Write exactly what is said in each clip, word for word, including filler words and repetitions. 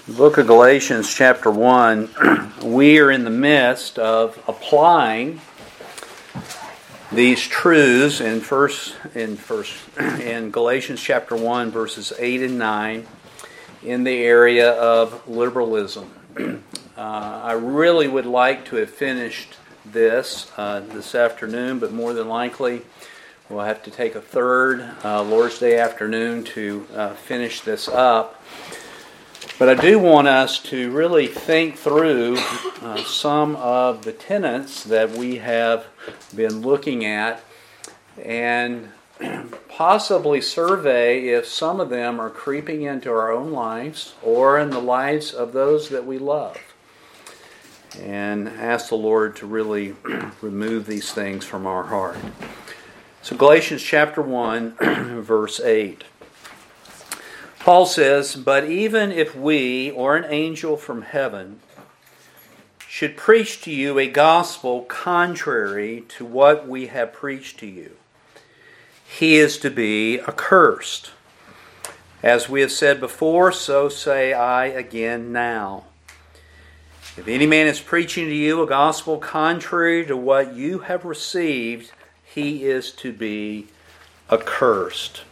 The book of Galatians chapter one, we are in the midst of applying these truths in first in first in Galatians chapter one verses eight and nine in the area of liberalism. Uh, I really would like to have finished this uh, this afternoon, but more than likely we'll have to take a third uh, Lord's Day afternoon to uh, finish this up. But I do want us to really think through uh, some of the tenets that we have been looking at and possibly survey if some of them are creeping into our own lives or in the lives of those that we love. And ask the Lord to really remove these things from our heart. So Galatians chapter one, verse eight. Paul says, "But even if we, or an angel from heaven, should preach to you a gospel contrary to what we have preached to you, he is to be accursed. As we have said before, so say I again now. If any man is preaching to you a gospel contrary to what you have received, he is to be accursed."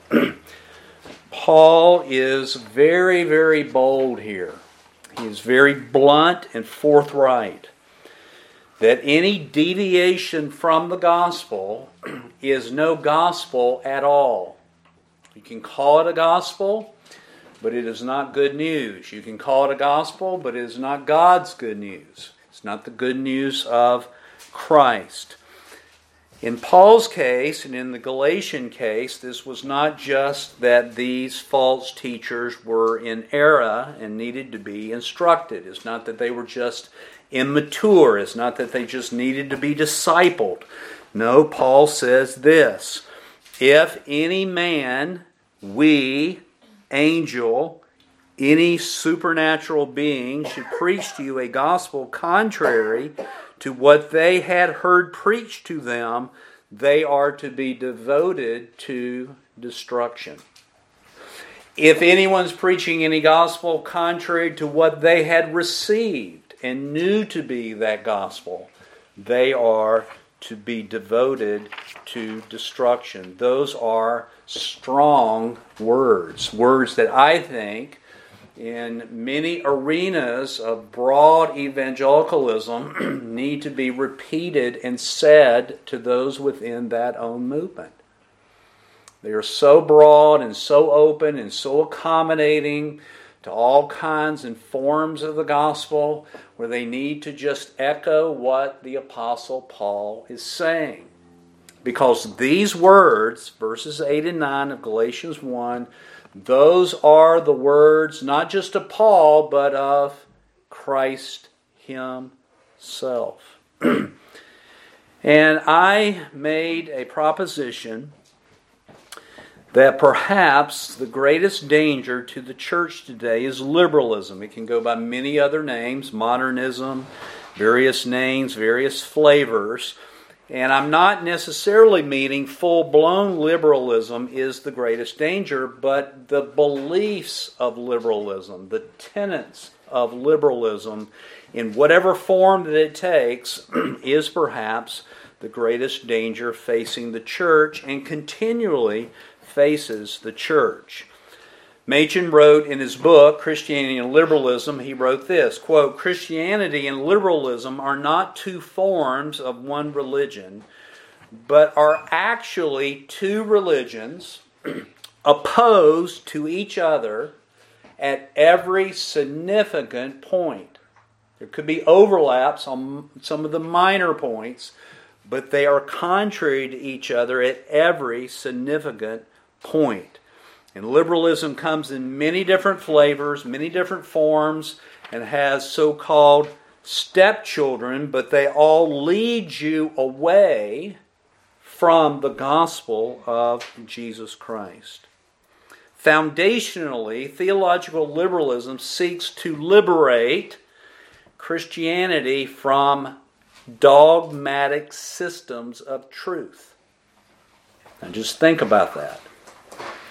Paul is very, very bold here. He is very blunt and forthright that any deviation from the gospel is no gospel at all. You can call it a gospel, but it is not good news. You can call it a gospel, but it is not God's good news. It's not the good news of Christ. In Paul's case, and in the Galatian case, this was not just that these false teachers were in error and needed to be instructed. It's not that they were just immature. It's not that they just needed to be discipled. No, Paul says this: if any man, we, angel, any supernatural being should preach to you a gospel contrary to what they had heard preached to them, they are to be devoted to destruction. If anyone's preaching any gospel contrary to what they had received and knew to be that gospel, they are to be devoted to destruction. Those are strong words, words that I think in many arenas of broad evangelicalism need to be repeated and said to those within that own movement. They are so broad and so open and so accommodating to all kinds and forms of the gospel where they need to just echo what the Apostle Paul is saying. Because these words, verses eight and nine of Galatians one, those are the words not just of Paul, but of Christ himself. And I made a proposition that perhaps the greatest danger to the church today is liberalism. It can go by many other names, modernism, various names, various flavors. And I'm not necessarily meaning full-blown liberalism is the greatest danger, but the beliefs of liberalism, the tenets of liberalism, in whatever form that it takes, is perhaps the greatest danger facing the church and continually faces the church. Machen wrote in his book, Christianity and Liberalism, he wrote this, quote, "Christianity and liberalism are not two forms of one religion, but are actually two religions opposed to each other at every significant point. There could be overlaps on some of the minor points, but they are contrary to each other at every significant point. And liberalism comes in many different flavors, many different forms, and has so-called stepchildren, but they all lead you away from the gospel of Jesus Christ. Foundationally, theological liberalism seeks to liberate Christianity from dogmatic systems of truth." Now just think about that.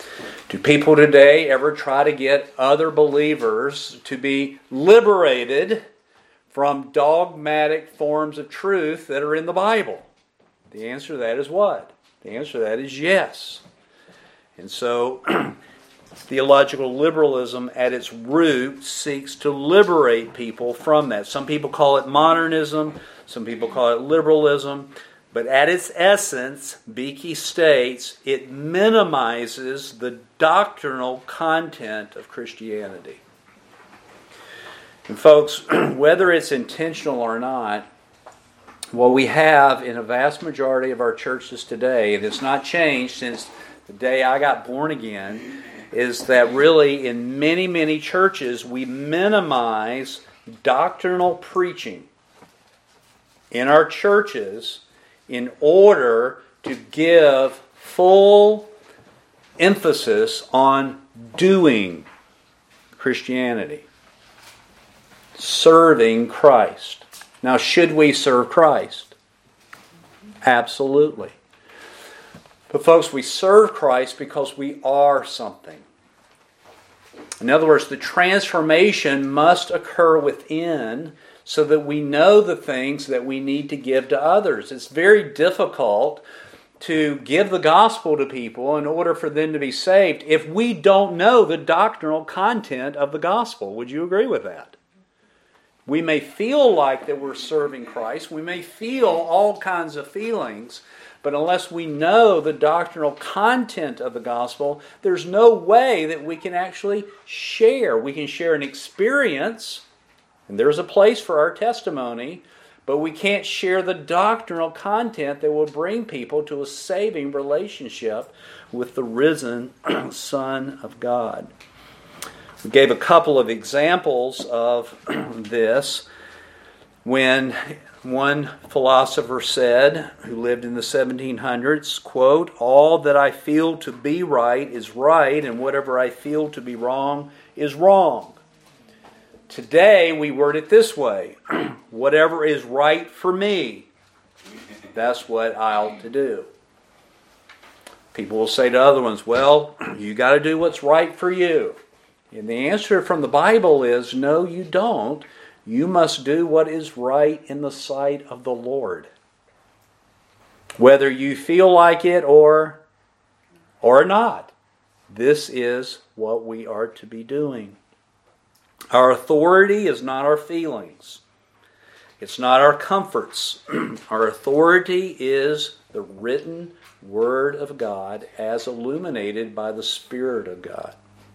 Do people today ever try to get other believers to be liberated from dogmatic forms of truth that are in the Bible? The answer to that is what? The answer to that is yes. And so, theological liberalism at its root seeks to liberate people from that. Some people call it modernism, some people call it liberalism, but at its essence, Beeke states, it minimizes the doctrinal content of Christianity. And folks, whether it's intentional or not, what we have in a vast majority of our churches today, and it's not changed since the day I got born again, is that really in many, many churches we minimize doctrinal preaching in our churches in order to give full emphasis on doing Christianity, serving Christ. Now, should we serve Christ? Absolutely. But folks, we serve Christ because we are something. In other words, the transformation must occur within so that we know the things that we need to give to others. It's very difficult to give the gospel to people in order for them to be saved if we don't know the doctrinal content of the gospel. Would you agree with that? We may feel like that we're serving Christ. We may feel all kinds of feelings. But unless we know the doctrinal content of the gospel, there's no way that we can actually share. We can share an experience, and there's a place for our testimony, but we can't share the doctrinal content that will bring people to a saving relationship with the risen Son of God. We gave a couple of examples of this when one philosopher said, who lived in the seventeen hundreds, quote, "All that I feel to be right is right, and whatever I feel to be wrong is wrong." Today, we word it this way: whatever is right for me, that's what I ought to do. People will say to other ones, well, you got to do what's right for you. And the answer from the Bible is, no, you don't. You must do what is right in the sight of the Lord. Whether you feel like it or, or not. This is what we are to be doing. Our authority is not our feelings. It's not our comforts. Our authority is the written Word of God as illuminated by the Spirit of God.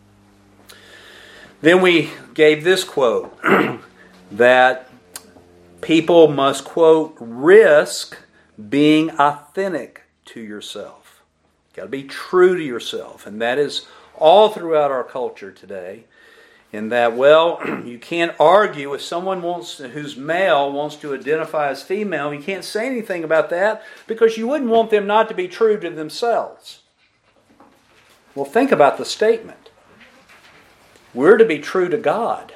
Then we gave this quote, that people must, quote, risk being authentic to yourself. You've got to be true to yourself. And that is all throughout our culture today. In that, well, you can't argue if someone wants to, who's male wants to identify as female. You can't say anything about that because you wouldn't want them not to be true to themselves. Well, think about the statement. We're to be true to God,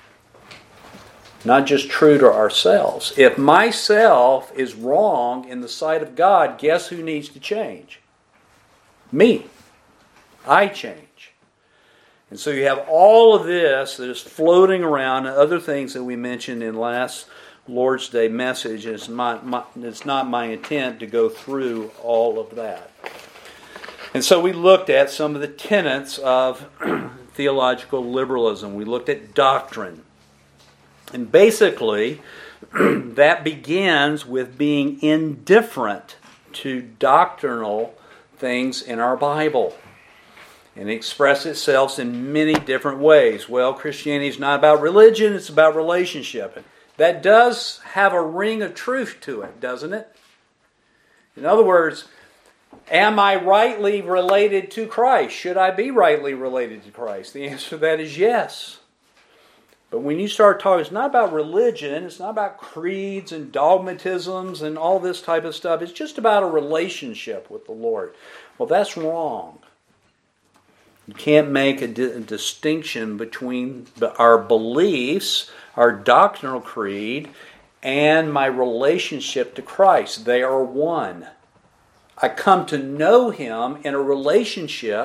not just true to ourselves. If myself is wrong in the sight of God, guess who needs to change? Me. I change. And so you have all of this that is floating around, and other things that we mentioned in last Lord's Day message. It's not my, it's not my intent to go through all of that. And so we looked at some of the tenets of theological liberalism. We looked at doctrine. And basically, that begins with being indifferent to doctrinal things in our Bible. And it expresses itself in many different ways. Well, Christianity is not about religion, it's about relationship. And that does have a ring of truth to it, doesn't it? In other words, am I rightly related to Christ? Should I be rightly related to Christ? The answer to that is yes. But when you start talking, it's not about religion, it's not about creeds and dogmatisms and all this type of stuff. It's just about a relationship with the Lord. Well, that's wrong. You can't make a, di- a distinction between the, our beliefs, our doctrinal creed, and my relationship to Christ. They are one. I come to know Him in a relationship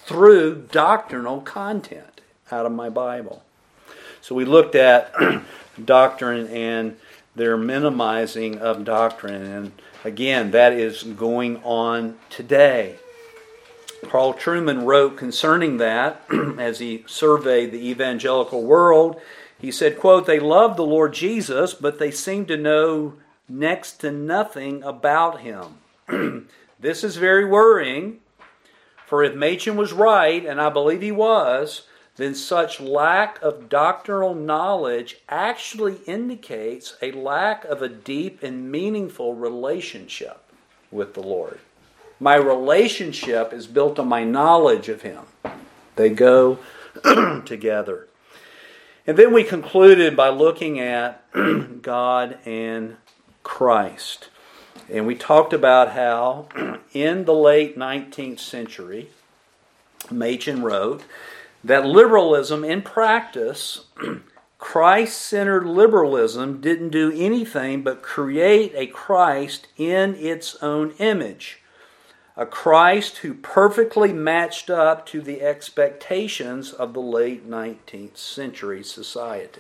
through doctrinal content out of my Bible. So we looked at doctrine and their minimizing of doctrine. And again, that is going on today. Carl Trueman wrote concerning that as he surveyed the evangelical world. He said, quote, "They love the Lord Jesus, but they seem to know next to nothing about Him. This is very worrying, for if Machen was right, and I believe he was, then such lack of doctrinal knowledge actually indicates a lack of a deep and meaningful relationship with the Lord. My relationship is built on my knowledge of Him." They go together. And then we concluded by looking at God and Christ. And we talked about how in the late nineteenth century, Machen wrote that liberalism in practice, Christ-centered liberalism, didn't do anything but create a Christ in its own image. A Christ who perfectly matched up to the expectations of the late nineteenth century society.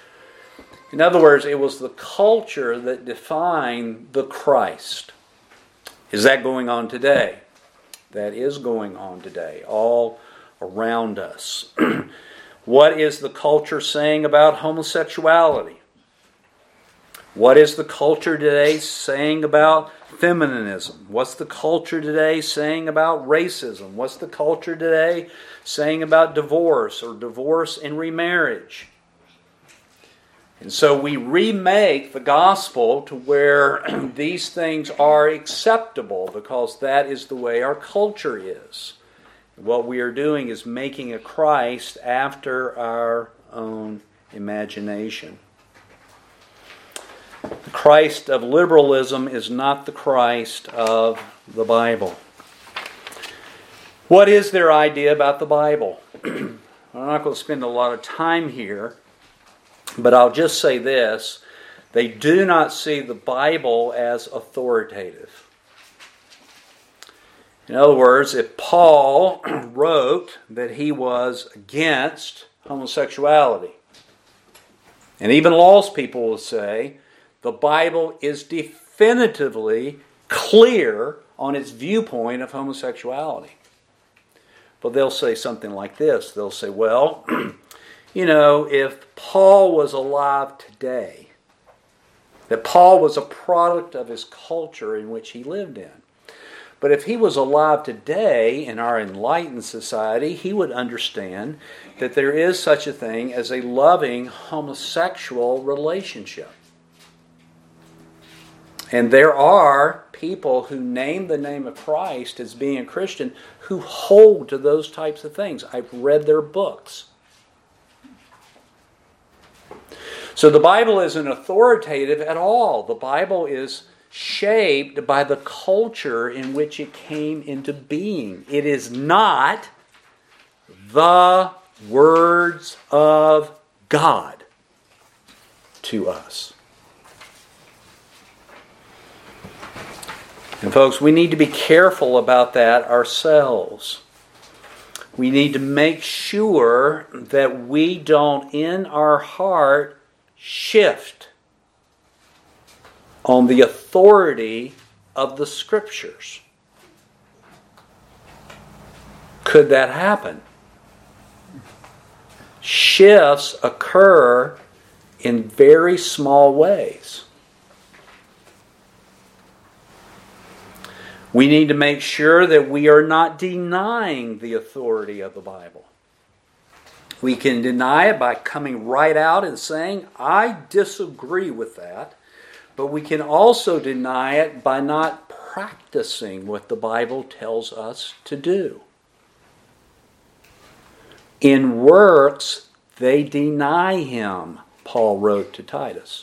In other words, it was the culture that defined the Christ. Is that going on today? That is going on today, all around us. What is the culture saying about homosexuality? What is the culture today saying about feminism? What's the culture today saying about racism? What's the culture today saying about divorce or divorce and remarriage? And so we remake the gospel to where these things are acceptable because that is the way our culture is. What we are doing is making a Christ after our own imagination. The Christ of liberalism is not the Christ of the Bible. What is their idea about the Bible? I'm not going to spend a lot of time here, but I'll just say this. They do not see the Bible as authoritative. In other words, if Paul wrote that he was against homosexuality, and even lost people will say, the Bible is definitively clear on its viewpoint of homosexuality. But they'll say something like this. They'll say, well, you know, if Paul was alive today, that Paul was a product of his culture in which he lived in. But if he was alive today in our enlightened society, he would understand that there is such a thing as a loving homosexual relationship. And there are people who name the name of Christ as being a Christian who hold to those types of things. I've read their books. So the Bible isn't authoritative at all. The Bible is shaped by the culture in which it came into being. It is not the words of God to us. And folks, we need to be careful about that ourselves. We need to make sure that we don't, in our heart, shift on the authority of the Scriptures. Could that happen? Shifts occur in very small ways. We need to make sure that we are not denying the authority of the Bible. We can deny it by coming right out and saying, I disagree with that. But we can also deny it by not practicing what the Bible tells us to do. In works, they deny Him, Paul wrote to Titus.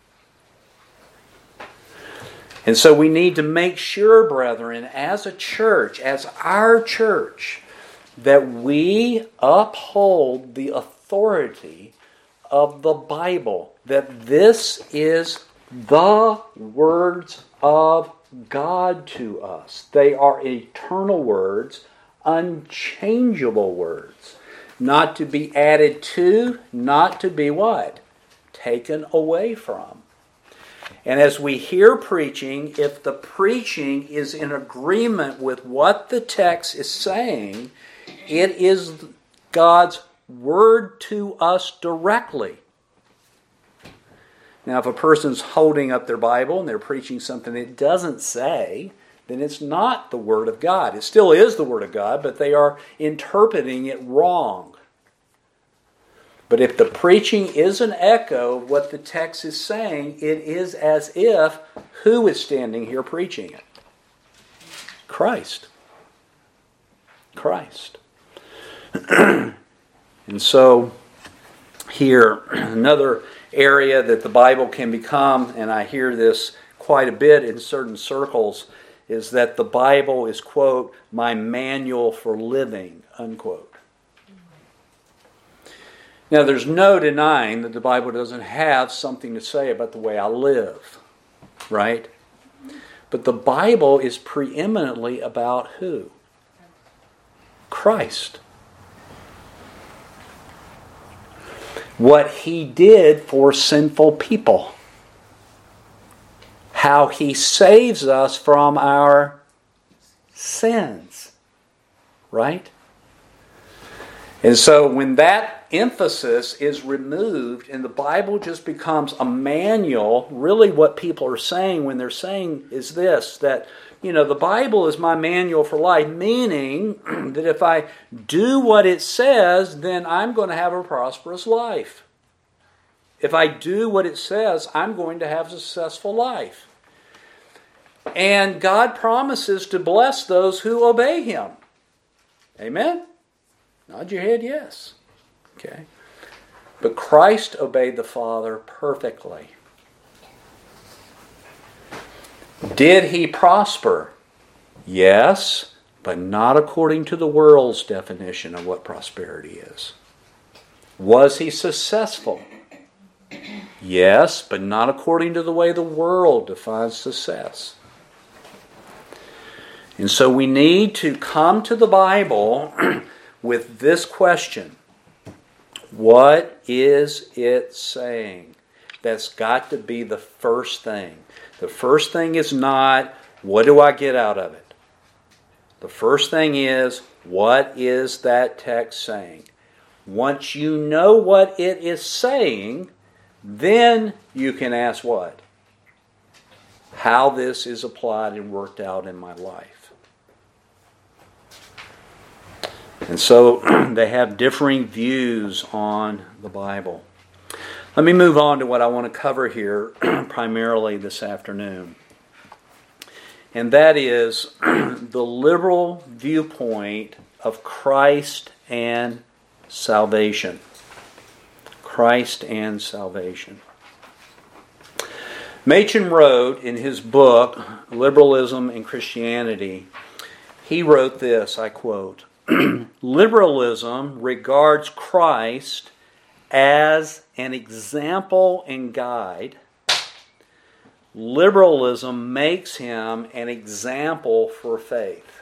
And so we need to make sure, brethren, as a church, as our church, that we uphold the authority of the Bible, that this is the words of God to us. They are eternal words, unchangeable words. Not to be added to, not to be what? Taken away from. And as we hear preaching, if the preaching is in agreement with what the text is saying, it is God's word to us directly. Now, if a person's holding up their Bible and they're preaching something it doesn't say, then it's not the Word of God. It still is the Word of God, but they are interpreting it wrong. But if the preaching is an echo of what the text is saying, it is as if who is standing here preaching it? Christ. Christ. And so here, another area that the Bible can become, and I hear this quite a bit in certain circles, is that the Bible is, quote, my manual for living, unquote. Now, there's no denying that the Bible doesn't have something to say about the way I live, right? But the Bible is preeminently about who? Christ. What He did for sinful people. How He saves us from our sins. Right? And so when that emphasis is removed and the Bible just becomes a manual, really what people are saying when they're saying is this, that, you know, the Bible is my manual for life, meaning that if I do what it says, then I'm going to have a prosperous life. If I do what it says, I'm going to have a successful life. And God promises to bless those who obey Him. Amen? Nod your head, yes. Okay. But Christ obeyed the Father perfectly. Did He prosper? Yes, but not according to the world's definition of what prosperity is. Was He successful? Yes, but not according to the way the world defines success. And so we need to come to the Bible with this question. What is it saying? That's got to be the first thing. The first thing is not, what do I get out of it? The first thing is, what is that text saying? Once you know what it is saying, then you can ask what? How this is applied and worked out in my life. And so they have differing views on the Bible. Let me move on to what I want to cover here primarily this afternoon. And that is the liberal viewpoint of Christ and salvation. Christ and salvation. Machen wrote in his book, Liberalism and Christianity, he wrote this, I quote, Liberalism regards Christ as an example and guide. Liberalism makes Him an example for faith.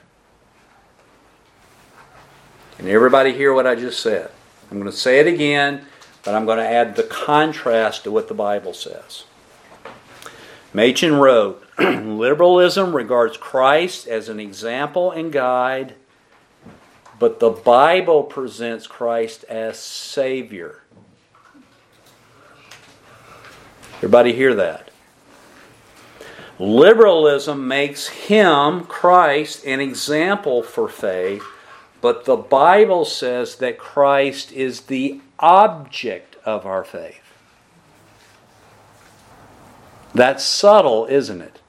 Can everybody hear what I just said? I'm going to say it again, but I'm going to add the contrast to what the Bible says. Machen wrote, Liberalism regards Christ as an example and guide, but the Bible presents Christ as Savior. Everybody hear that? Liberalism makes Him, Christ, an example for faith, but the Bible says that Christ is the object of our faith. That's subtle, isn't it?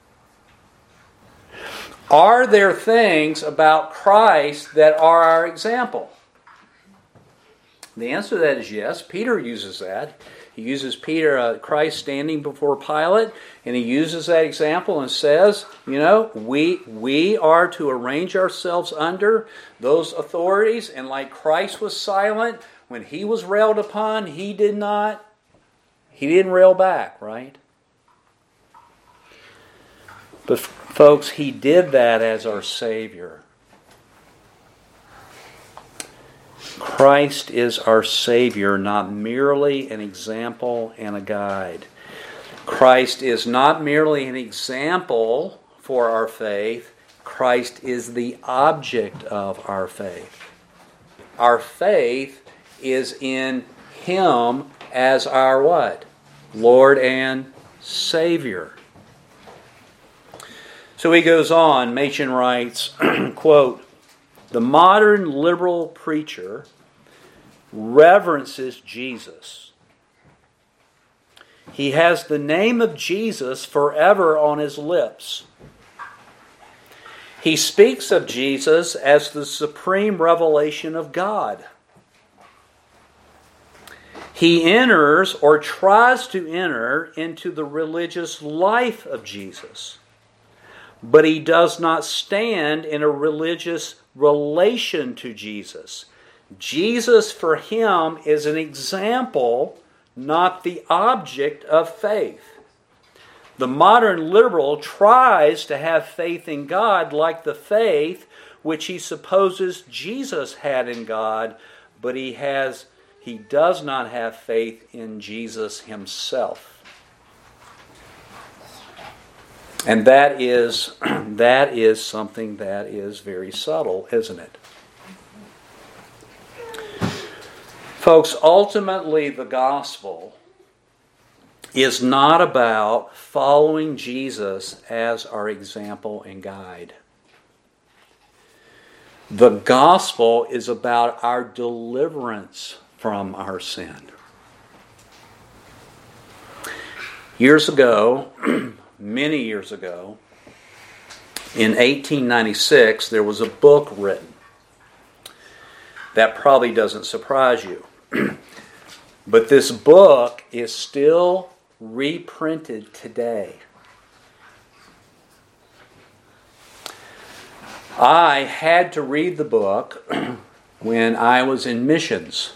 Are there things about Christ that are our example? The answer to that is yes. Peter uses that. He uses Peter, uh, Christ standing before Pilate, and he uses that example and says, you know, we we are to arrange ourselves under those authorities, and like Christ was silent when He was railed upon, He did not, He didn't rail back, right? But folks, He did that as our Savior. Christ is our Savior, not merely an example and a guide. Christ is not merely an example for our faith. Christ is the object of our faith. Our faith is in Him as our what? Lord and Savior. So he goes on, Machen writes, quote, "The modern liberal preacher reverences Jesus. He has the name of Jesus forever on his lips. He speaks of Jesus as the supreme revelation of God. He enters or tries to enter into the religious life of Jesus, but he does not stand in a religious relation to Jesus. Jesus for him is an example, not the object of faith. The modern liberal tries to have faith in God like the faith which he supposes Jesus had in God, but he has he does not have faith in Jesus himself." And that is that is something that is very subtle, isn't it? Folks, ultimately the gospel is not about following Jesus as our example and guide. The gospel is about our deliverance from our sin. Years ago, many years ago, in eighteen ninety-six, there was a book written. That probably doesn't surprise you. But this book is still reprinted today. I had to read the book when I was in missions.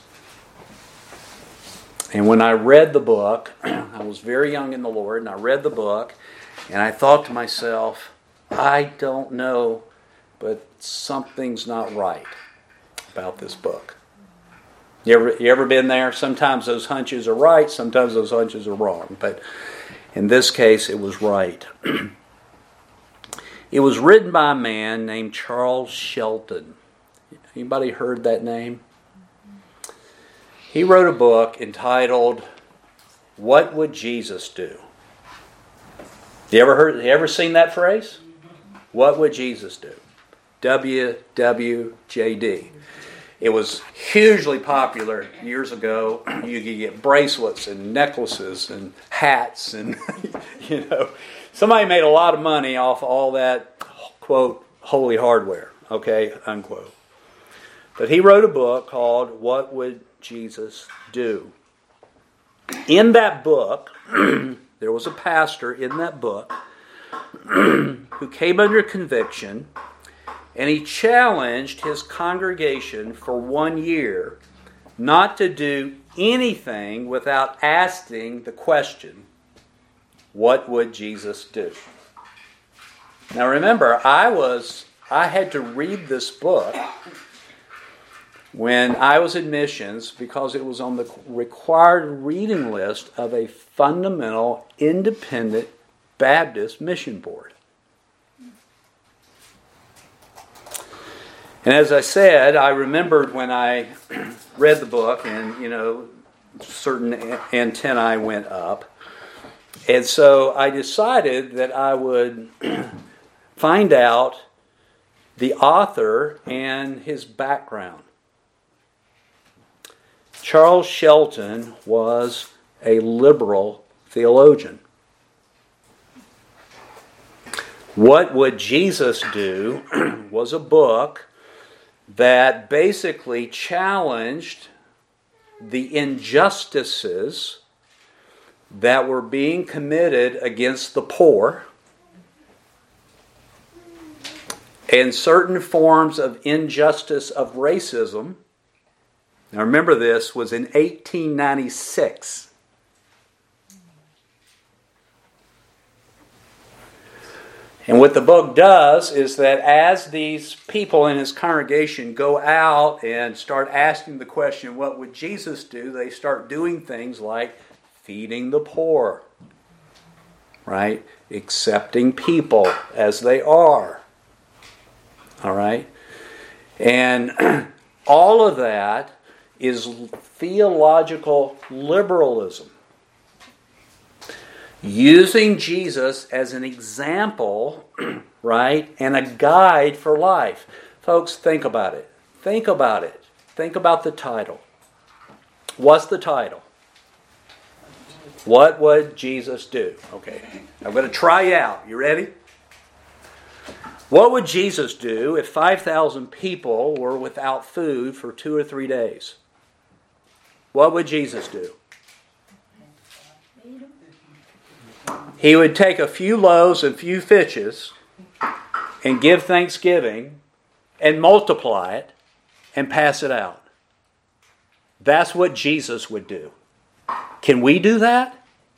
And when I read the book, I was very young in the Lord, and I read the book, and I thought to myself, I don't know, but something's not right about this book. You ever, you ever been there? Sometimes those hunches are right, sometimes those hunches are wrong. But in this case, it was right. It was written by a man named Charles Shelton. Anybody heard that name? He wrote a book entitled, "What Would Jesus Do?" You ever heard? You ever seen that phrase? What would Jesus do? W W J D. It was hugely popular years ago. You could get bracelets and necklaces and hats, and you know, somebody made a lot of money off all that, quote, holy hardware, okay, unquote. But he wrote a book called "What Would Jesus Do?" In that book, there was a pastor in that book who came under conviction, and he challenged his congregation for one year not to do anything without asking the question, what would Jesus do? Now remember, I was I had to read this book when I was in missions because it was on the required reading list of a fundamental independent Baptist mission board. And as I said, I remembered when I read the book and, you know, certain antennae went up. And so I decided that I would find out the author and his background. Charles Shelton was a liberal theologian. What Would Jesus Do? Was a book that basically challenged the injustices that were being committed against the poor and certain forms of injustice of racism. Now remember, this was in eighteen ninety-six. And what the book does is that as these people in his congregation go out and start asking the question, what would Jesus do? They start doing things like feeding the poor, right? Accepting people as they are. All right? And all of that is theological liberalism. Using Jesus as an example, right, and a guide for life. Folks, think about it. Think about it. Think about the title. What's the title? What would Jesus do? Okay, I'm going to try out. You ready? What would Jesus do if five thousand people were without food for two or three days? What would Jesus do? He would take a few loaves and few fishes and give thanksgiving and multiply it and pass it out. That's what Jesus would do. Can we do that?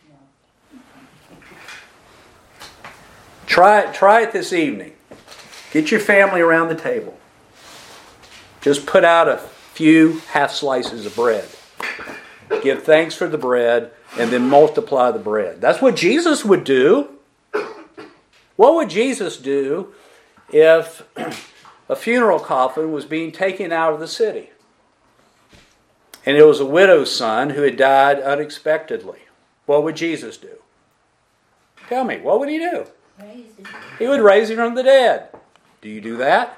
Try it, try it this evening. Get your family around the table. Just put out a few half slices of bread. Give thanks for the bread and then multiply the bread. That's what Jesus would do. What would Jesus do if a funeral coffin was being taken out of the city and it was a widow's son who had died unexpectedly? What would Jesus do? Tell me, what would he do? He would raise him from the dead. Do you do that?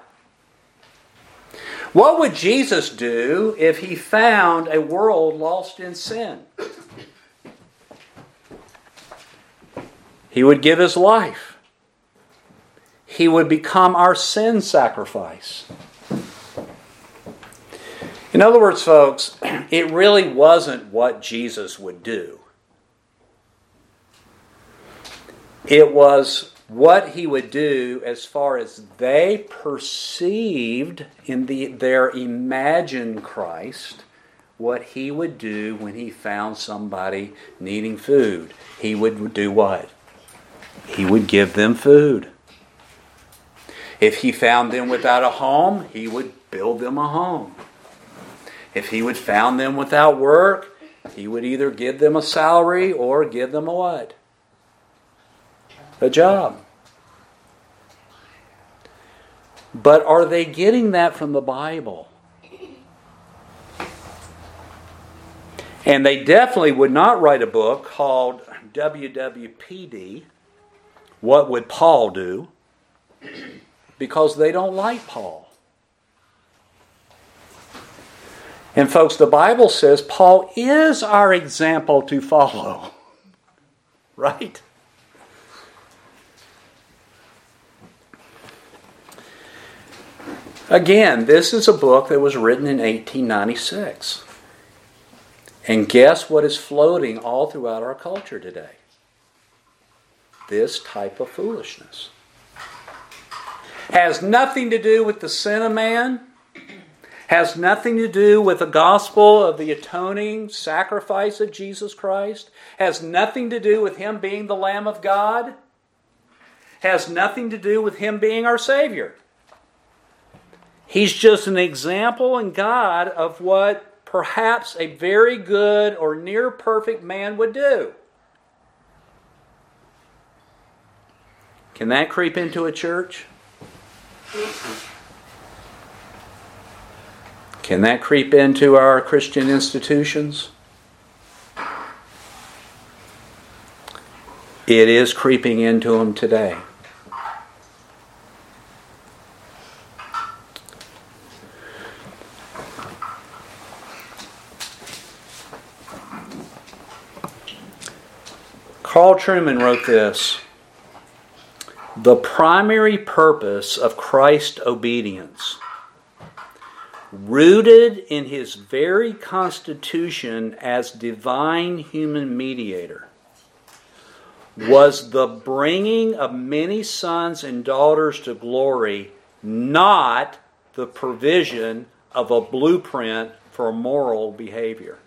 What would Jesus do if he found a world lost in sin? He would give his life. He would become our sin sacrifice. In other words, folks, it really wasn't what Jesus would do. It was what he would do as far as they perceived in the, their imagined Christ, what he would do when he found somebody needing food. He would do what? He would give them food. If he found them without a home, he would build them a home. If he would found them without work, he would either give them a salary or give them a what? A job. But are they getting that from the Bible? And they definitely would not write a book called W W P D, What Would Paul Do? Because they don't like Paul. And folks, the Bible says Paul is our example to follow. Right? Again, this is a book that was written in eighteen ninety-six. And guess what is floating all throughout our culture today? This type of foolishness. Has nothing to do with the sin of man. Has nothing to do with the gospel of the atoning sacrifice of Jesus Christ. Has nothing to do with him being the Lamb of God. Has nothing to do with him being our Savior. He's just an example in God of what perhaps a very good or near perfect man would do. Can that creep into a church? Can that creep into our Christian institutions? It is creeping into them today. Carl Trueman wrote this: the primary purpose of Christ's obedience, rooted in his very constitution as divine human mediator, was the bringing of many sons and daughters to glory, not the provision of a blueprint for moral behavior.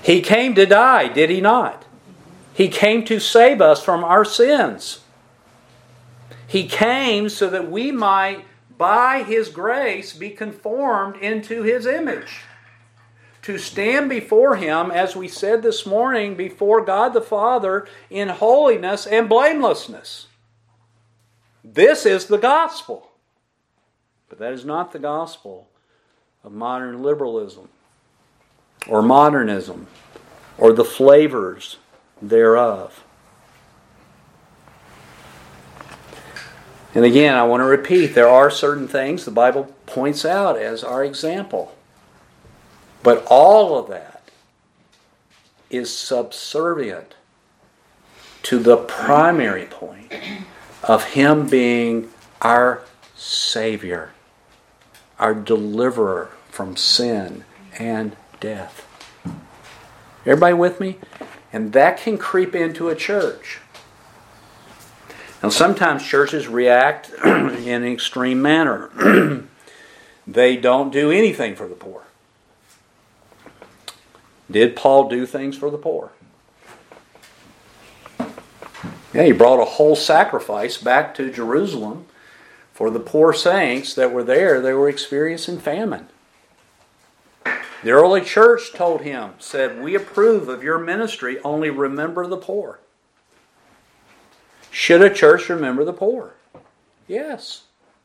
He came to die, did He not? He came to save us from our sins. He came so that we might, by His grace, be conformed into His image. To stand before Him, as we said this morning, before God the Father in holiness and blamelessness. This is the gospel. But that is not the gospel of modern liberalism or modernism or the flavors thereof. And again, I want to repeat, there are certain things the Bible points out as our example. But all of that is subservient to the primary point of Him being our Savior, our deliverer from sin and death. Everybody with me? And that can creep into a church. Now, sometimes churches react in an extreme manner. They don't do anything for the poor. Did Paul do things for the poor? Yeah, he brought a whole sacrifice back to Jerusalem for the poor saints that were there. They were experiencing famine. The early church told him, said, "We approve of your ministry, only remember the poor." Should a church remember the poor? Yes.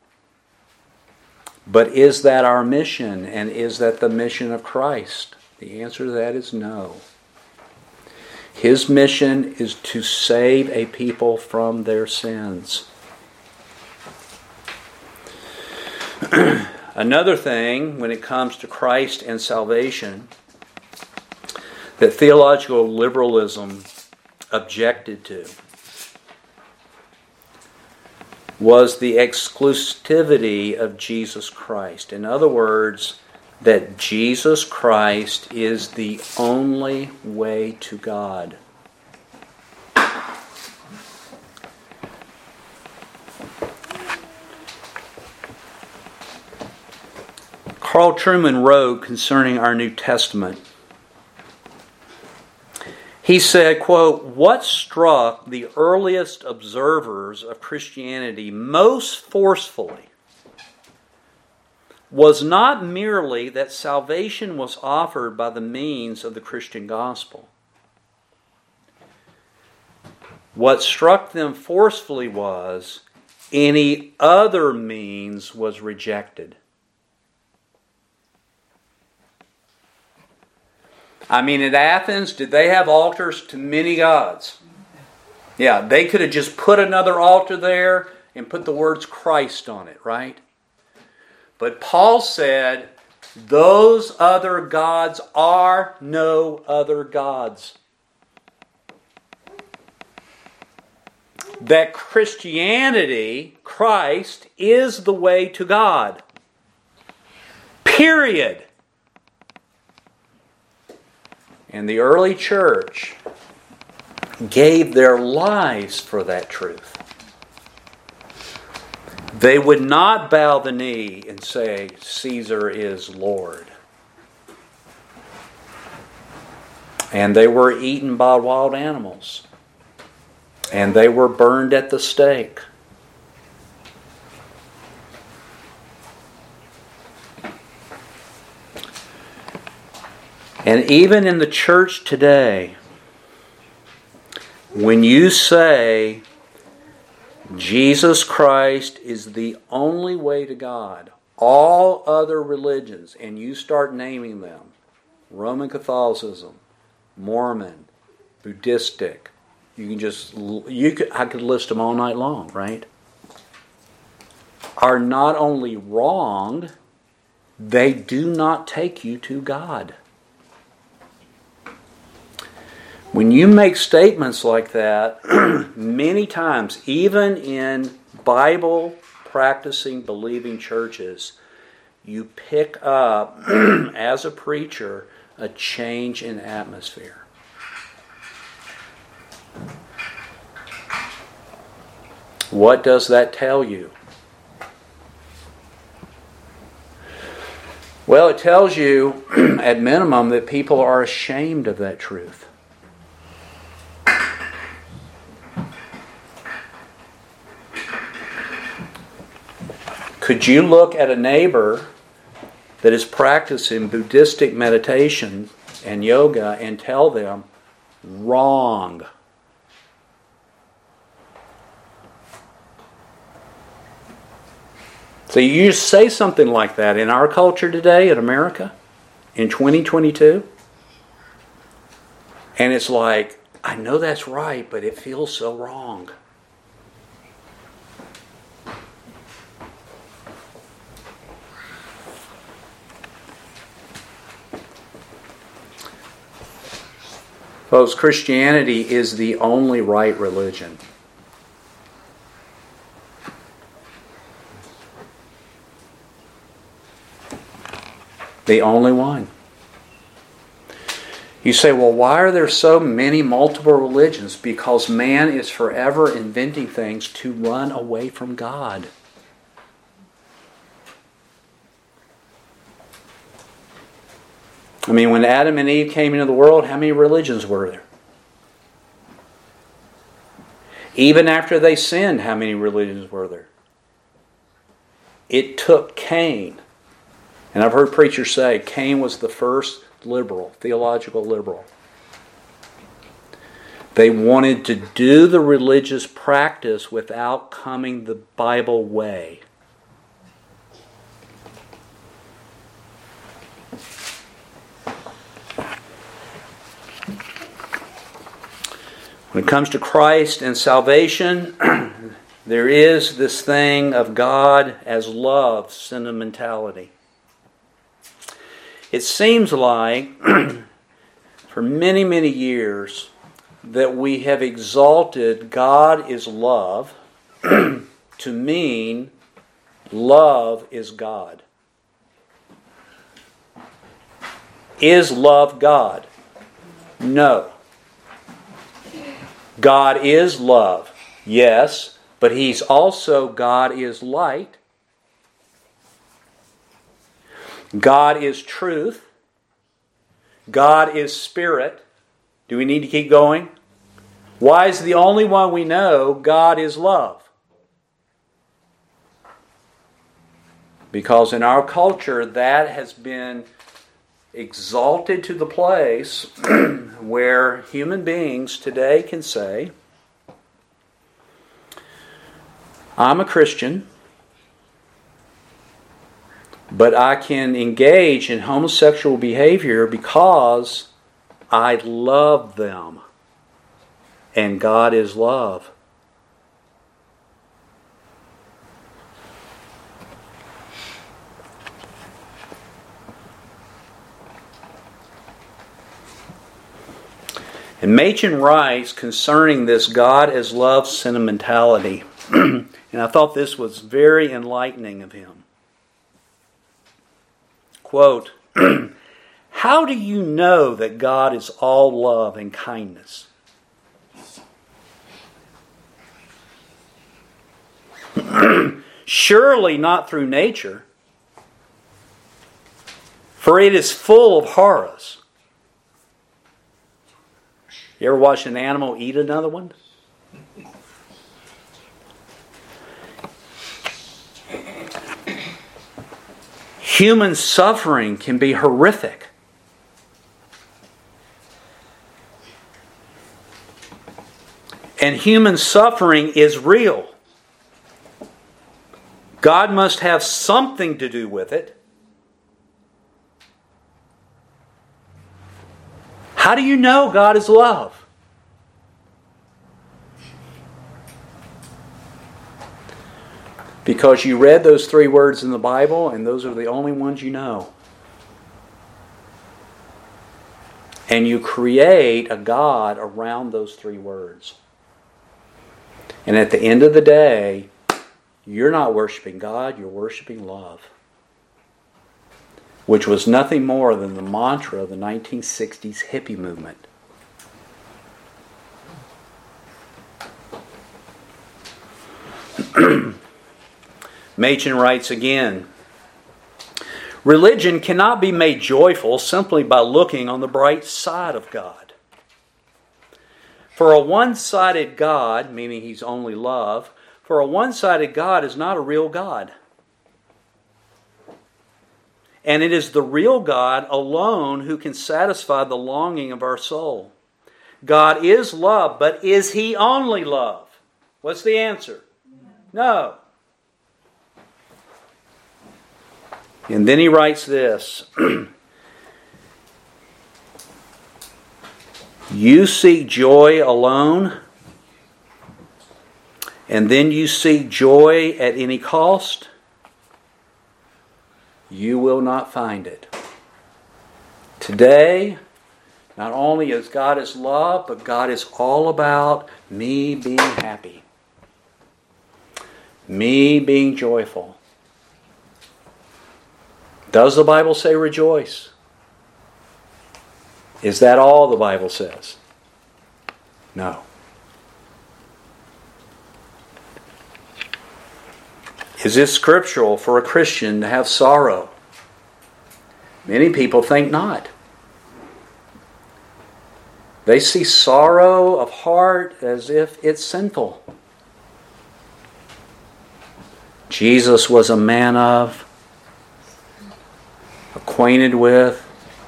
But is that our mission, and is that the mission of Christ? The answer to that is no. His mission is to save a people from their sins. Another thing, when it comes to Christ and salvation, that theological liberalism objected to was the exclusivity of Jesus Christ. In other words, that Jesus Christ is the only way to God. Carl Trueman wrote concerning our New Testament. He said, quote, "What struck the earliest observers of Christianity most forcefully was not merely that salvation was offered by the means of the Christian gospel. What struck them forcefully was any other means was rejected." I mean, at Athens, did they have altars to many gods? Yeah, they could have just put another altar there and put the words Christ on it, right? But Paul said, those other gods are no other gods. That Christianity, Christ, is the way to God. Period. And the early church gave their lives for that truth. They would not bow the knee and say, Caesar is Lord. And they were eaten by wild animals. And they were burned at the stake. And even in the church today, when you say Jesus Christ is the only way to God, all other religions, and you start naming them, Roman Catholicism, Mormon, Buddhistic, you can just, you could, I could list them all night long, right? Are not only wrong, they do not take you to God. When you make statements like that, many times, even in Bible-practicing, believing churches, you pick up, as a preacher, a change in atmosphere. What does that tell you? Well, it tells you, at minimum, that people are ashamed of that truth. Could you look at a neighbor that is practicing Buddhistic meditation and yoga and tell them, wrong? So you say something like that in our culture today in America in twenty twenty-two, and it's like, I know that's right, but it feels so wrong. Folks, Christianity is the only right religion. The only one. You say, well, why are there so many multiple religions? Because man is forever inventing things to run away from God. I mean, when Adam and Eve came into the world, how many religions were there? Even after they sinned, how many religions were there? It took Cain. And I've heard preachers say Cain was the first liberal, theological liberal. They wanted to do the religious practice without coming the Bible way. When it comes to Christ and salvation, there is this thing of God as love sentimentality. It seems like for many, many years that we have exalted God is love to mean love is God. Is love God? No. God is love, yes, but He's also God is light. God is truth. God is spirit. Do we need to keep going? Why is the only one we know God is love? Because in our culture that has been exalted to the place where human beings today can say, I'm a Christian, but I can engage in homosexual behavior because I love them. And God is love. And Machen writes concerning this God as love sentimentality. And I thought this was very enlightening of him. Quote, how do you know that God is all love and kindness? Surely not through nature, for it is full of horrors. You ever watch an animal eat another one? Human suffering can be horrific. And human suffering is real. God must have something to do with it. How do you know God is love? Because you read those three words in the Bible, and those are the only ones you know. And you create a God around those three words. And at the end of the day, you're not worshiping God, you're worshiping love. Which was nothing more than the mantra of the nineteen sixties hippie movement. Machen writes again, Religion cannot be made joyful simply by looking on the bright side of God. For a one-sided God, meaning He's only love, for a one-sided God is not a real God. And it is the real God alone who can satisfy the longing of our soul. God is love, but is He only love? What's the answer? No. And then he writes this. You seek joy alone, and then you seek joy at any cost. You will not find it. Today, not only is God is love, but God is all about me being happy. Me being joyful. Does the Bible say rejoice? Is that all the Bible says? No. Is it scriptural for a Christian to have sorrow? Many people think not. They see sorrow of heart as if it's sinful. Jesus was a man of, acquainted with,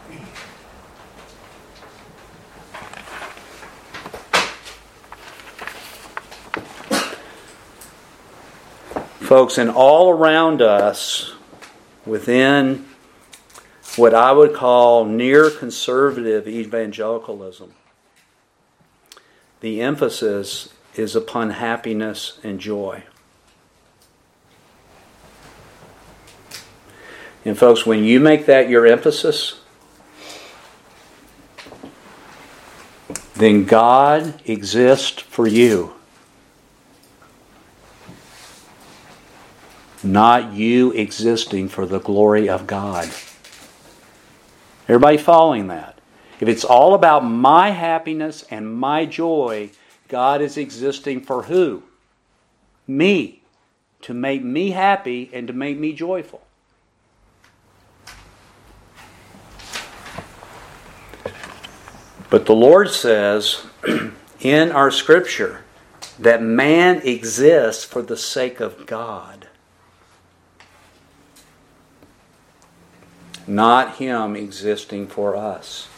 folks, and all around us, within what I would call near-conservative evangelicalism, the emphasis is upon happiness and joy. And folks, when you make that your emphasis, then God exists for you. Not you existing for the glory of God. Everybody following that? If it's all about my happiness and my joy, God is existing for who? Me. To make me happy and to make me joyful. But the Lord says in our Scripture that man exists for the sake of God. Not Him existing for us.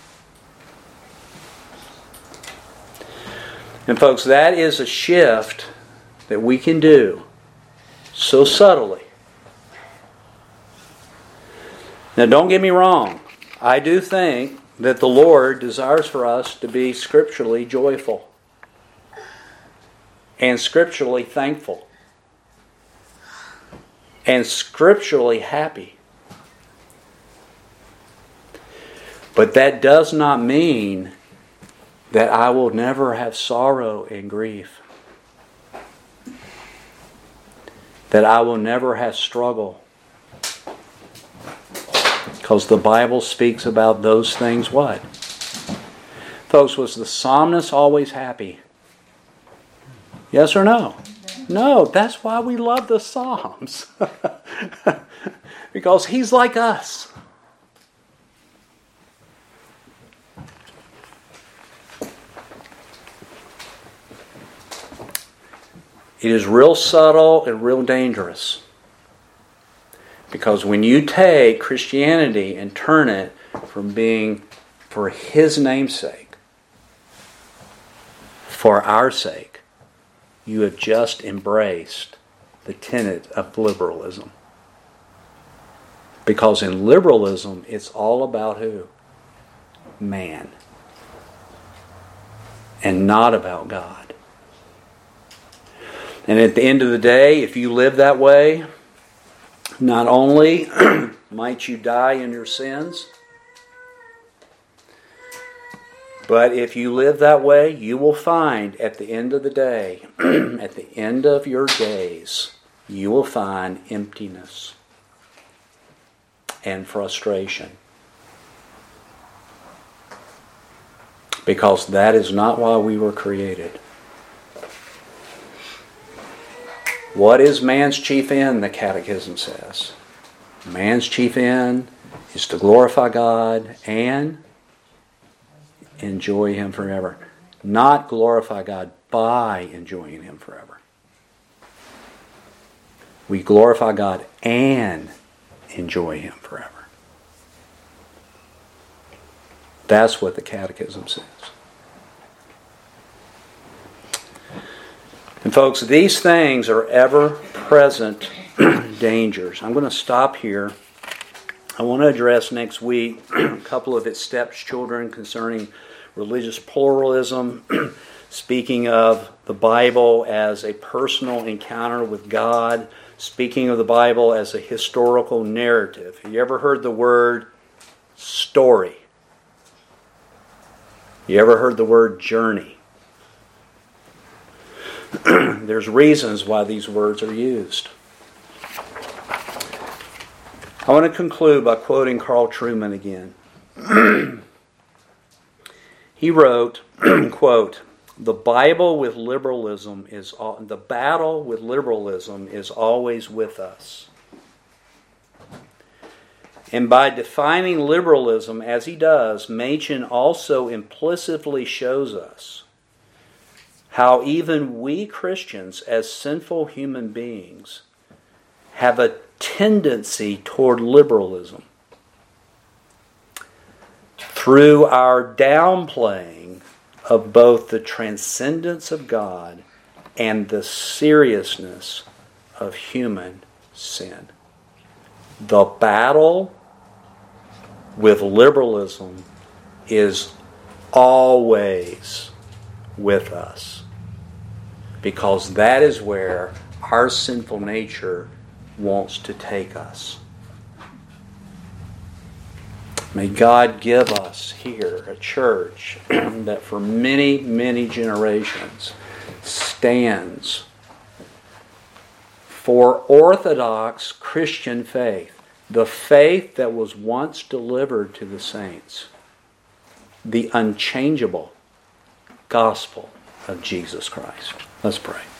And folks, that is a shift that we can do so subtly. Now don't get me wrong. I do think that the Lord desires for us to be scripturally joyful and scripturally thankful and scripturally happy. But that does not mean that I will never have sorrow and grief. That I will never have struggle. Because the Bible speaks about those things what? Folks, was the psalmist always happy? Yes or no? No, that's why we love the Psalms. Because he's like us. It is real subtle and real dangerous. Because when you take Christianity and turn it from being for His name's sake, for our sake, you have just embraced the tenet of liberalism. Because in liberalism, it's all about who? Man. And not about God. And at the end of the day, if you live that way, not only might you die in your sins, but if you live that way, you will find at the end of the day, at the end of your days, you will find emptiness and frustration. Because that is not why we were created. What is man's chief end, the Catechism says? Man's chief end is to glorify God and enjoy Him forever. Not glorify God by enjoying Him forever. We glorify God and enjoy Him forever. That's what the Catechism says. And folks, these things are ever-present dangers. I'm going to stop here. I want to address next week a couple of its stepchildren concerning religious pluralism, speaking of the Bible as a personal encounter with God, speaking of the Bible as a historical narrative. Have you ever heard the word story? You ever heard the word journey? There's reasons why these words are used. I want to conclude by quoting Carl Trueman again. He wrote, quote, "The Bible with liberalism is all, the battle with liberalism is always with us." And by defining liberalism as he does, Machen also implicitly shows us how even we Christians, as sinful human beings, have a tendency toward liberalism through our downplaying of both the transcendence of God and the seriousness of human sin. The battle with liberalism is always with us, because that is where our sinful nature wants to take us. May God give us here a church that for many, many generations stands for orthodox Christian faith, the faith that was once delivered to the saints, the unchangeable gospel of Jesus Christ. Let's pray.